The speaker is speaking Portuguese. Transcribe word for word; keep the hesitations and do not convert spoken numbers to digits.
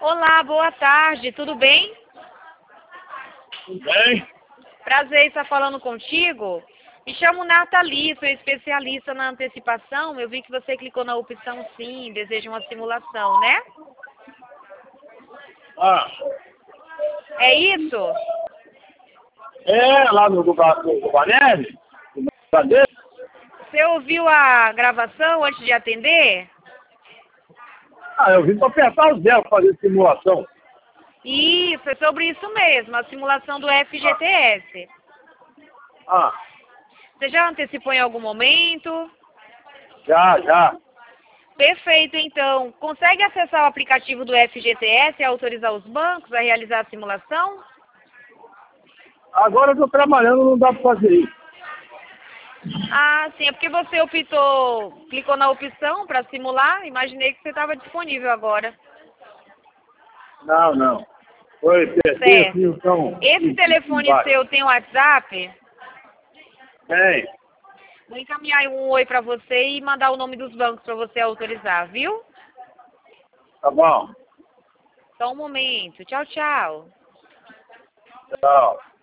Olá, boa tarde, tudo bem? Tudo bem? Prazer em estar falando contigo. Me chamo Nathalie, sou especialista na antecipação. Eu vi que você clicou na opção sim, deseja uma simulação, né? Ah, É isso? é lá no do, do, do Banelli? Cadê? Você ouviu a gravação antes de atender? Ah, eu vim para apertar os dedos fazer simulação. Isso, é sobre isso mesmo, a simulação do F G T S. Ah, Você já antecipou em algum momento? já, já. Perfeito, então. Consegue acessar o aplicativo do F G T S e autorizar os bancos a realizar a simulação? Agora eu estou trabalhando, não dá para fazer isso. Ah, sim, é porque você optou, clicou na opção para simular, imaginei que você estava disponível agora. Não, não. Foi ter Certo. então. Esse telefone seu tem WhatsApp? Tem. Vou encaminhar um oi para você e mandar o nome dos bancos para você autorizar, viu? Tá bom. Só um momento. Tchau, tchau. Tchau.